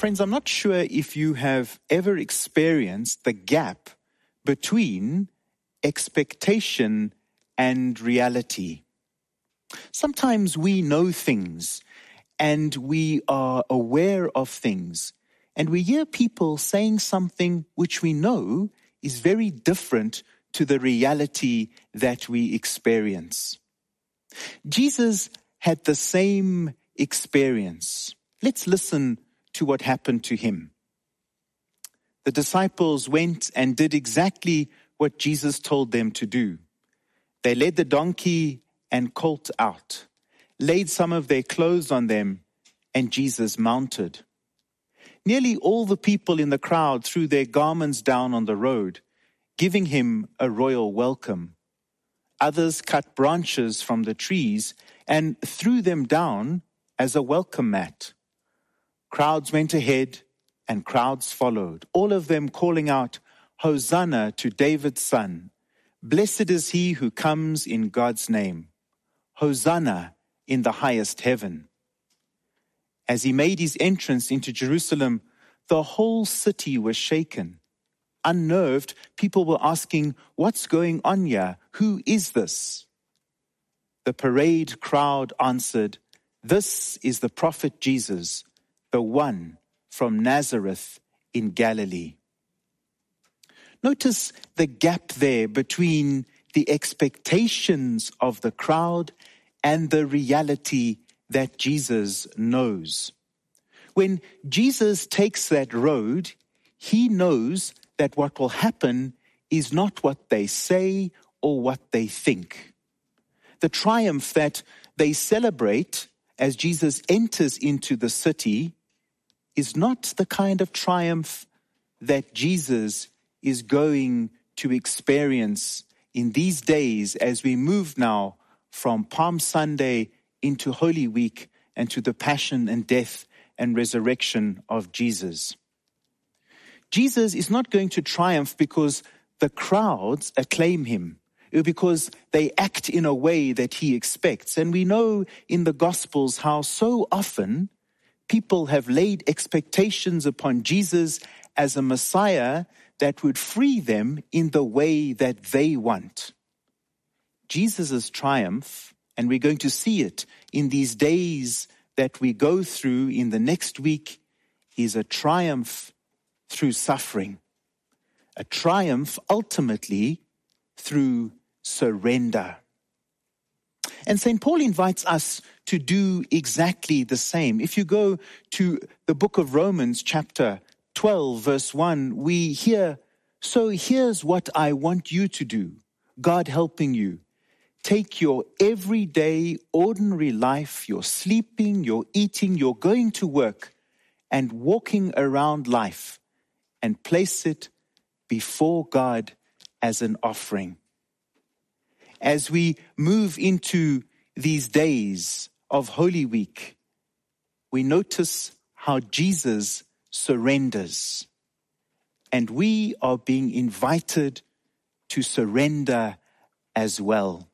Friends, I'm not sure if you have ever experienced the gap between expectation and reality. Sometimes we know things and we are aware of things, and we hear people saying something which we know is very different to the reality that we experience. Jesus had the same experience. Let's listen to what happened to him. The disciples went and did exactly what Jesus told them to do. They led the donkey and colt out, laid some of their clothes on them, and Jesus mounted. Nearly all the people in the crowd threw their garments down on the road, giving him a royal welcome. Others cut branches from the trees and threw them down as a welcome mat. Crowds went ahead and crowds followed, all of them calling out, "Hosanna to David's son. Blessed is he who comes in God's name. Hosanna in the highest heaven." As he made his entrance into Jerusalem, the whole city was shaken. Unnerved, people were asking, "What's going on here? Who is this?" The parade crowd answered, "This is the prophet Jesus, the one from Nazareth in Galilee." Notice the gap there between the expectations of the crowd and the reality that Jesus knows. When Jesus takes that road, he knows that what will happen is not what they say or what they think. The triumph that they celebrate as Jesus enters into the city is not the kind of triumph that Jesus is going to experience in these days as we move now from Palm Sunday into Holy Week and to the passion and death and resurrection of Jesus. Jesus is not going to triumph because the crowds acclaim him, or because they act in a way that he expects. And we know in the Gospels how so often people have laid expectations upon Jesus as a Messiah that would free them in the way that they want. Jesus' triumph, and we're going to see it in these days that we go through in the next week, is a triumph through suffering. A triumph ultimately through surrender. And St. Paul invites us to do exactly the same. If you go to the book of Romans, chapter 12, verse 1, we hear, "So here's what I want you to do, God helping you. Take your everyday, ordinary life, your sleeping, your eating, your going to work, and walking around life, and place it before God as an offering." As we move into these days of Holy Week, we notice how Jesus surrenders. And we are being invited to surrender as well.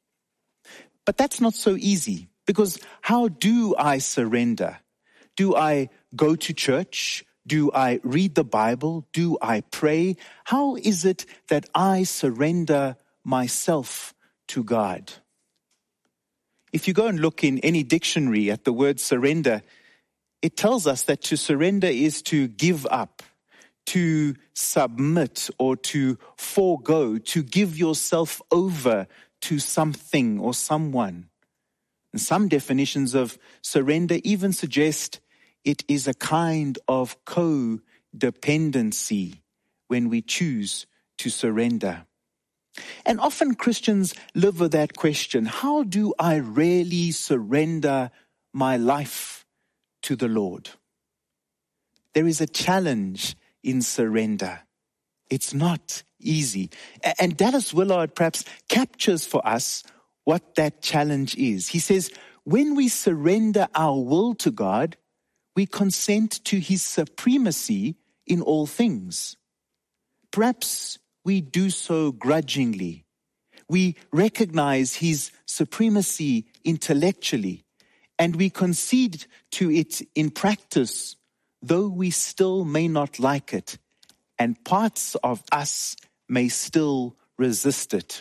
But that's not so easy, because how do I surrender? Do I go to church? Do I read the Bible? Do I pray? How is it that I surrender myself to God? If you go and look in any dictionary at the word surrender, it tells us that to surrender is to give up, to submit, or to forego, to give yourself over to something or someone. And some definitions of surrender even suggest it is a kind of codependency when we choose to surrender. And often Christians live with that question: how do I really surrender my life to the Lord? There is a challenge in surrender. It's not easy. And Dallas Willard perhaps captures for us what that challenge is. He says, when we surrender our will to God, we consent to his supremacy in all things. Perhaps we do so grudgingly. We recognize his supremacy intellectually, and we concede to it in practice, though we still may not like it, and parts of us may still resist it.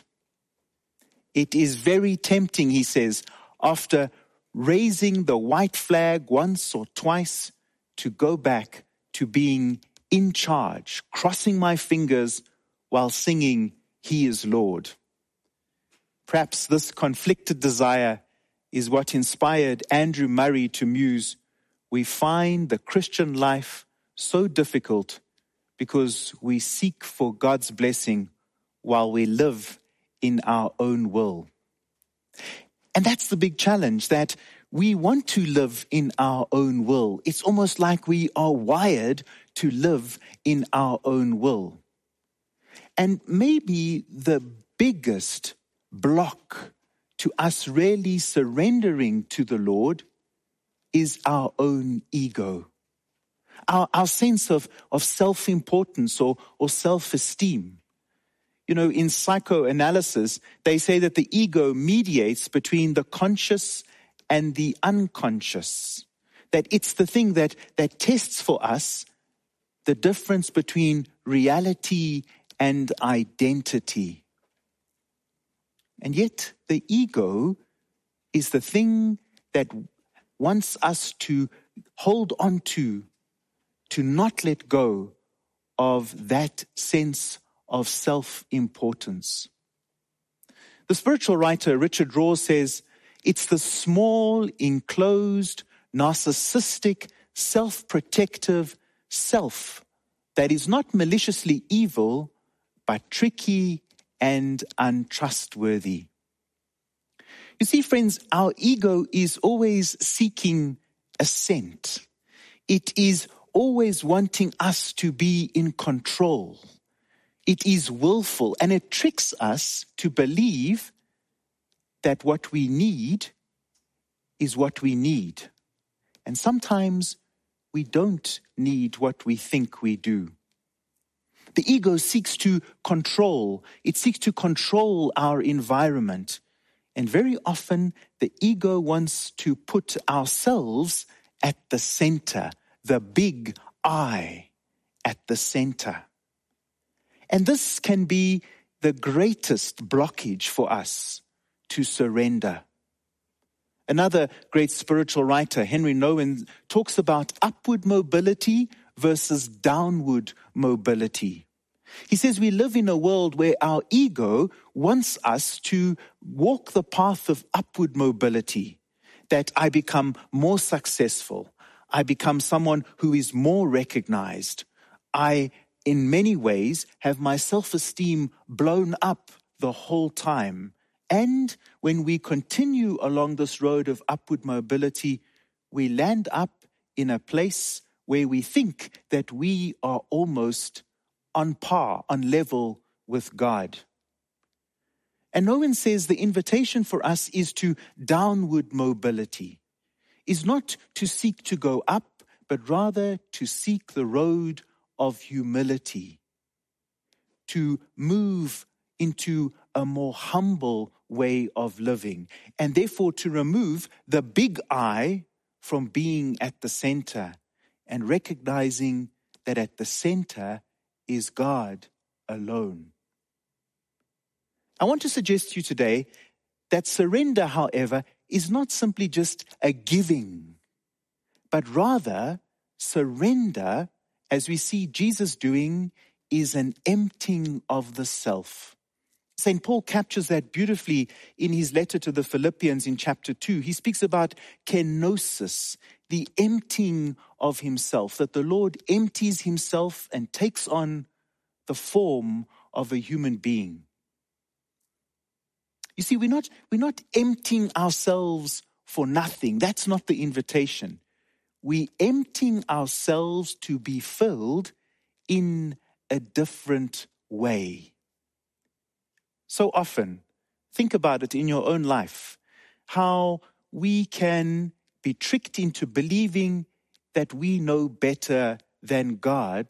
It is very tempting, he says, after raising the white flag once or twice, to go back to being in charge, crossing my fingers while singing, He is Lord. Perhaps this conflicted desire is what inspired Andrew Murray to muse, we find the Christian life so difficult because we seek for God's blessing while we live in our own will. And that's the big challenge, that we want to live in our own will. It's almost like we are wired to live in our own will. And maybe the biggest block to us really surrendering to the Lord is our own ego. Our sense of self-importance or self-esteem. You know, in psychoanalysis, they say that the ego mediates between the conscious and the unconscious. That it's the thing that tests for us the difference between reality and identity. And yet, the ego is the thing that wants us to hold on to not let go of that sense of self-importance. The spiritual writer Richard Rohr says, it's the small, enclosed, narcissistic, self-protective self that is not maliciously evil, but tricky and untrustworthy. You see, friends, our ego is always seeking assent. It is always wanting us to be in control. It is willful, and it tricks us to believe that what we need is what we need. And sometimes we don't need what we think we do. The ego seeks to control. It seeks to control our environment. And very often, the ego wants to put ourselves at the center, the big I at the center. And this can be the greatest blockage for us to surrender. Another great spiritual writer, Henry Nouwen, talks about upward mobility versus downward mobility. He says we live in a world where our ego wants us to walk the path of upward mobility, that I become more successful, I become someone who is more recognized, I in many ways have my self-esteem blown up the whole time. And when we continue along this road of upward mobility, we land up in a place where we think that we are almost on par, on level with God. And Nouwen says the invitation for us is to downward mobility, is not to seek to go up, but rather to seek the road of humility, to move into a more humble way of living, and therefore to remove the big I from being at the center and recognizing that at the center is God alone. I want to suggest to you today that surrender, however, is not simply just a giving, but rather surrender, as we see Jesus doing, is an emptying of the self. St. Paul captures that beautifully in his letter to the Philippians in chapter 2. He speaks about kenosis, the emptying of himself, that the Lord empties himself and takes on the form of a human being. You see, we're not emptying ourselves for nothing. That's not the invitation. We're emptying ourselves to be filled in a different way. So often, think about it in your own life, how we can be tricked into believing that we know better than God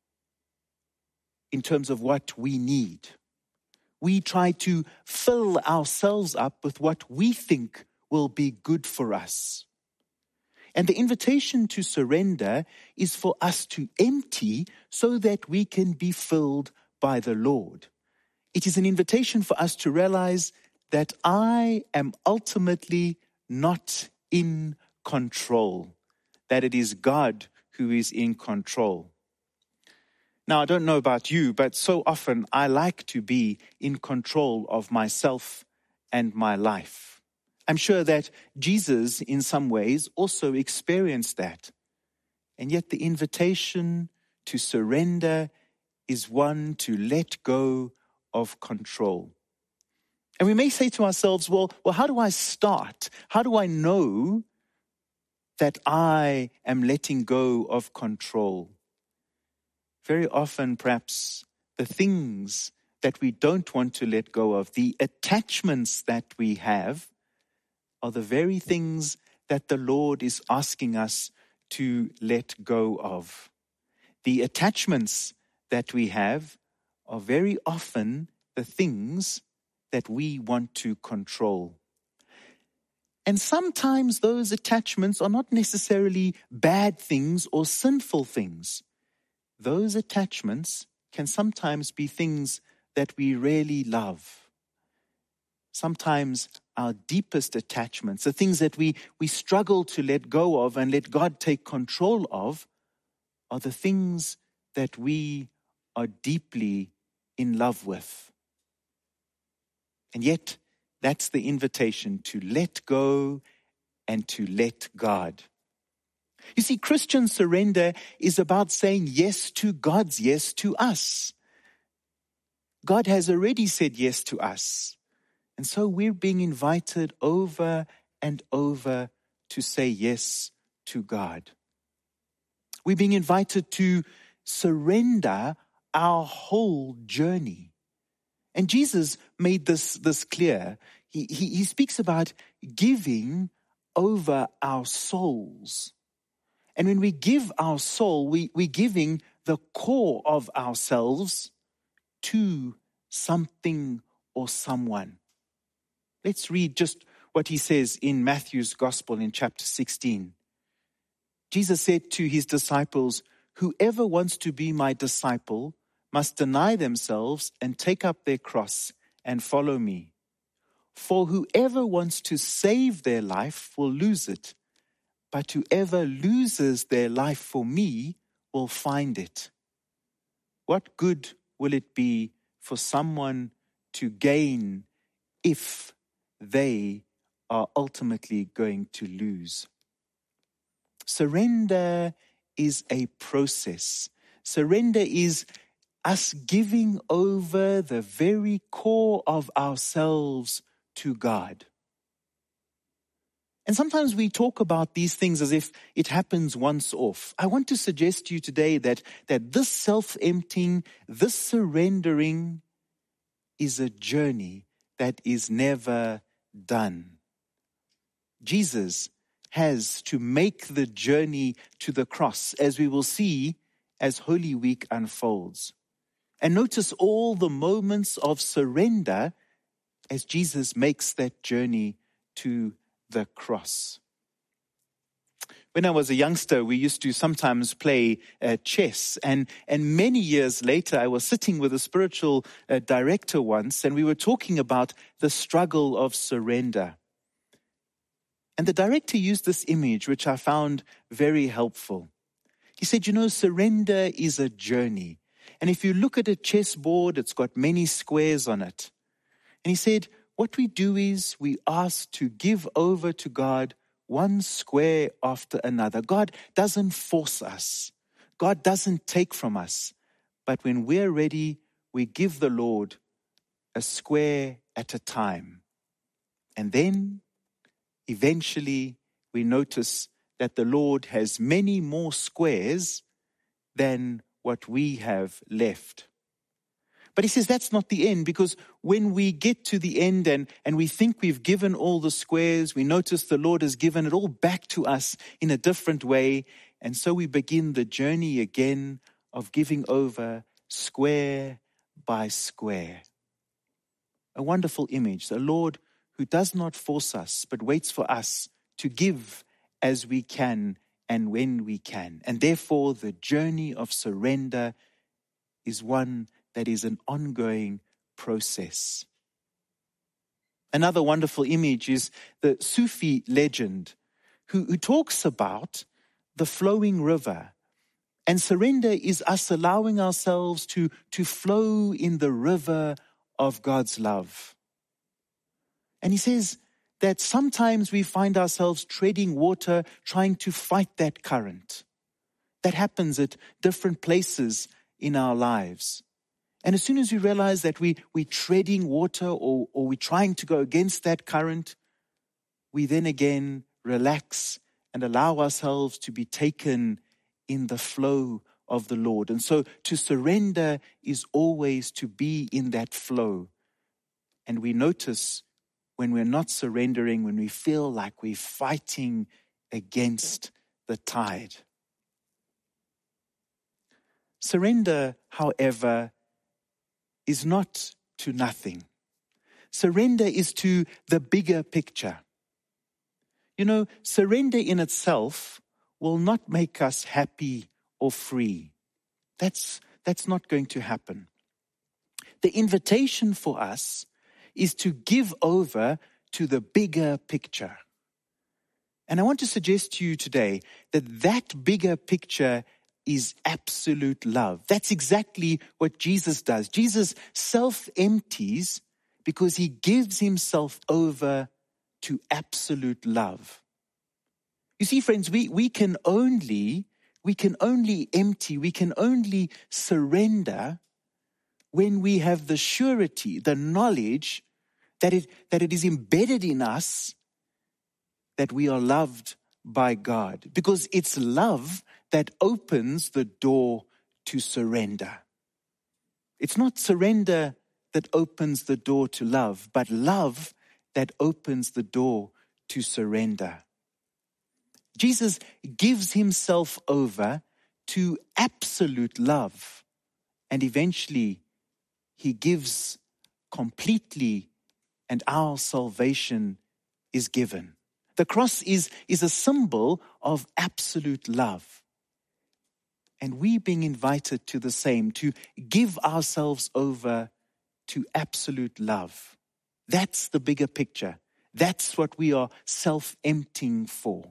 in terms of what we need. We try to fill ourselves up with what we think will be good for us. And the invitation to surrender is for us to empty so that we can be filled by the Lord. It is an invitation for us to realize that I am ultimately not in control, that it is God who is in control. Now, I don't know about you, but so often I like to be in control of myself and my life. I'm sure that Jesus, in some ways, also experienced that. And yet the invitation to surrender is one to let go of control. And we may say to ourselves, well, how do I start? How do I know that I am letting go of control? Very often, perhaps, the things that we don't want to let go of, the attachments that we have, are the very things that the Lord is asking us to let go of. The attachments that we have are very often the things that we want to control. And sometimes those attachments are not necessarily bad things or sinful things. Those attachments can sometimes be things that we really love. Sometimes our deepest attachments, the things that we struggle to let go of and let God take control of, are the things that we are deeply in love with. And yet, that's the invitation to let go and to let God. You see, Christian surrender is about saying yes to God's yes to us. God has already said yes to us. And so we're being invited over and over to say yes to God. We're being invited to surrender our whole journey. And Jesus made this clear. He speaks about giving over our souls. And when we give our soul, we're giving the core of ourselves to something or someone. Let's read just what he says in Matthew's Gospel in chapter 16. Jesus said to his disciples, "Whoever wants to be my disciple must deny themselves and take up their cross and follow me. For whoever wants to save their life will lose it. But whoever loses their life for me will find it. What good will it be for someone to gain if they are ultimately going to lose?" Surrender is a process. Surrender is us giving over the very core of ourselves to God. And sometimes we talk about these things as if it happens once off. I want to suggest to you today that this self-emptying, this surrendering is a journey that is never done. Jesus has to make the journey to the cross, as we will see as Holy Week unfolds. And notice all the moments of surrender as Jesus makes that journey to the cross. When I was a youngster, we used to sometimes play chess. And many years later, I was sitting with a spiritual director once, and we were talking about the struggle of surrender. And the director used this image, which I found very helpful. He said, surrender is a journey. And if you look at a chessboard, it's got many squares on it. And he said, what we do is we ask to give over to God one square after another. God doesn't force us. God doesn't take from us. But when we're ready, we give the Lord a square at a time. And then, eventually, we notice that the Lord has many more squares than what we have left. But he says that's not the end, because when we get to the end and we think we've given all the squares, we notice the Lord has given it all back to us in a different way. And so we begin the journey again of giving over square by square. A wonderful image, the Lord who does not force us, but waits for us to give as we can and when we can. And therefore, the journey of surrender is one that is an ongoing process. Another wonderful image is the Sufi legend who talks about the flowing river. And surrender is us allowing ourselves to flow in the river of God's love. And he says that sometimes we find ourselves treading water, trying to fight that current. That happens at different places in our lives. And as soon as we realize that we're treading water or we're trying to go against that current, we then again relax and allow ourselves to be taken in the flow of the Lord. And so to surrender is always to be in that flow. And we notice when we're not surrendering, when we feel like we're fighting against the tide. Surrender, however, is not to nothing. Surrender is to the bigger picture. You know, surrender in itself will not make us happy or free. That's not going to happen. The invitation for us is to give over to the bigger picture. And I want to suggest to you today that bigger picture is absolute love. That's exactly what Jesus does. Jesus self-empties because he gives himself over to absolute love. You see, friends, we can only empty, we can only surrender when we have the surety, the knowledge that it is embedded in us that we are loved by God. Because it's love that opens the door to surrender. It's not surrender that opens the door to love, but love that opens the door to surrender. Jesus gives himself over to absolute love, and eventually he gives completely, and our salvation is given. The cross is a symbol of absolute love. And we being invited to the same, to give ourselves over to absolute love. That's the bigger picture. That's what we are self-emptying for.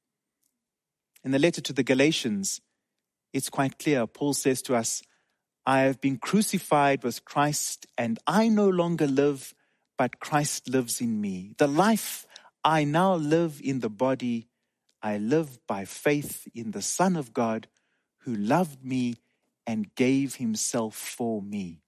In the letter to the Galatians, it's quite clear. Paul says to us, I have been crucified with Christ, and I no longer live, but Christ lives in me. The life I now live in the body, I live by faith in the Son of God, who loved me and gave himself for me.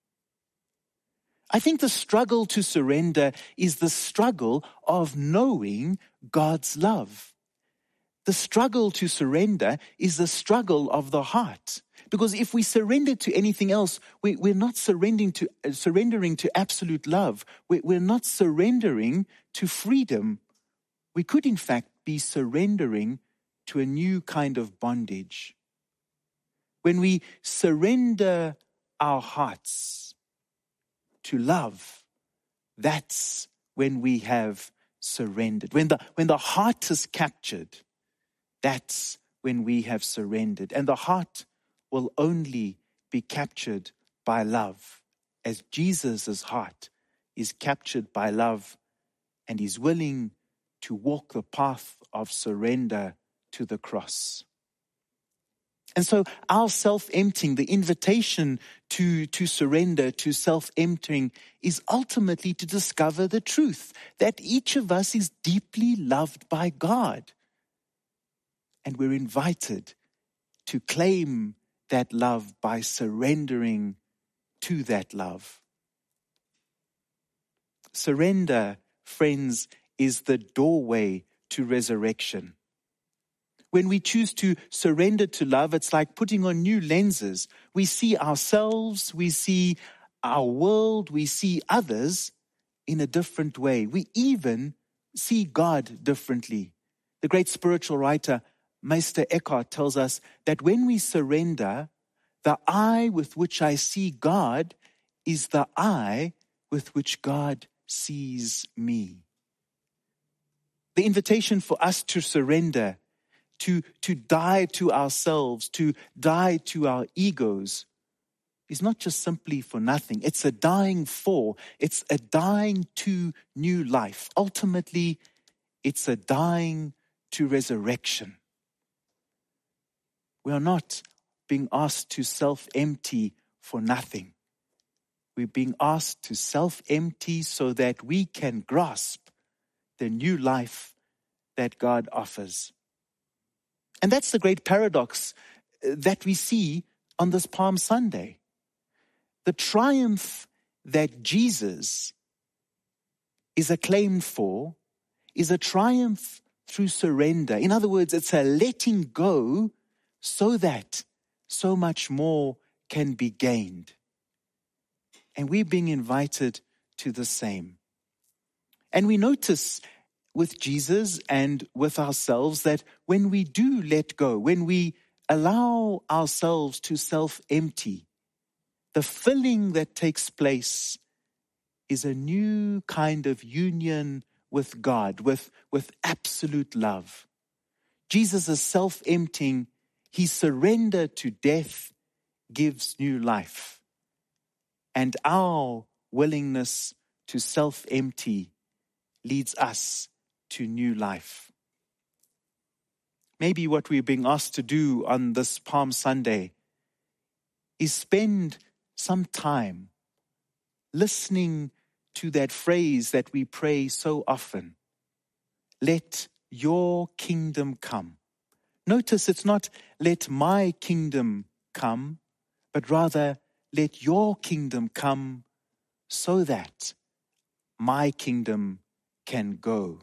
I think the struggle to surrender is the struggle of knowing God's love. The struggle to surrender is the struggle of the heart. Because if we surrender to anything else, we're not surrendering to absolute love. We're not surrendering to freedom. We could, in fact, be surrendering to a new kind of bondage. When we surrender our hearts to love, that's when we have surrendered. When the heart is captured, that's when we have surrendered. And the heart will only be captured by love, as Jesus' heart is captured by love and is willing to walk the path of surrender to the cross. And so our self-emptying, the invitation to surrender, to self-emptying, is ultimately to discover the truth that each of us is deeply loved by God. And we're invited to claim that love by surrendering to that love. Surrender, friends, is the doorway to resurrection. When we choose to surrender to love, it's like putting on new lenses. We see ourselves, we see our world, we see others in a different way. We even see God differently. The great spiritual writer, Meister Eckhart, tells us that when we surrender, the eye with which I see God is the eye with which God sees me. The invitation for us to surrender to die to ourselves, to die to our egos, is not just simply for nothing. It's a dying for, it's a dying to new life. Ultimately, it's a dying to resurrection. We are not being asked to self-empty for nothing. We're being asked to self-empty so that we can grasp the new life that God offers. And that's the great paradox that we see on this Palm Sunday. The triumph that Jesus is acclaimed for is a triumph through surrender. In other words, it's a letting go so that so much more can be gained. And we're being invited to the same. And we notice with Jesus and with ourselves that when we do let go, when we allow ourselves to self-empty, the filling that takes place is a new kind of union with God, with absolute love. Jesus' self-emptying, his surrender to death gives new life. And our willingness to self-empty leads us to new life. Maybe what we're being asked to do on this Palm Sunday is spend some time listening to that phrase that we pray so often. Let your kingdom come. Notice it's not let my kingdom come, but rather let your kingdom come so that my kingdom can go.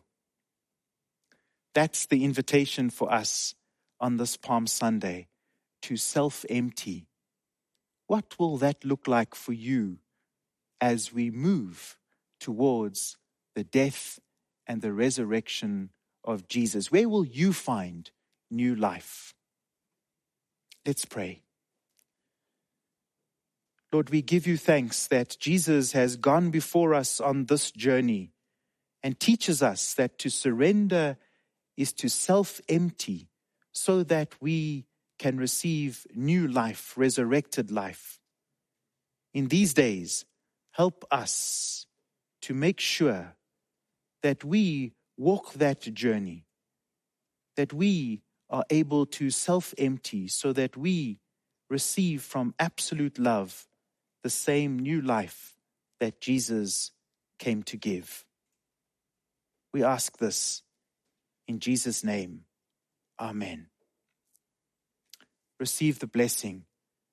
That's the invitation for us on this Palm Sunday, to self-empty. What will that look like for you as we move towards the death and the resurrection of Jesus? Where will you find new life? Let's pray. Lord, we give you thanks that Jesus has gone before us on this journey and teaches us that to surrender is to self-empty so that we can receive new life, resurrected life. In these days, help us to make sure that we walk that journey, that we are able to self-empty so that we receive from absolute love the same new life that Jesus came to give. We ask this in Jesus' name. Amen. Receive the blessing.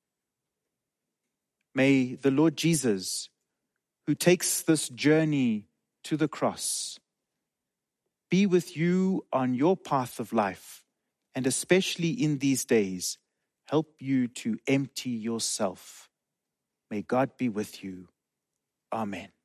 May the Lord Jesus, who takes this journey to the cross, be with you on your path of life, and especially in these days, help you to empty yourself. May God be with you. Amen.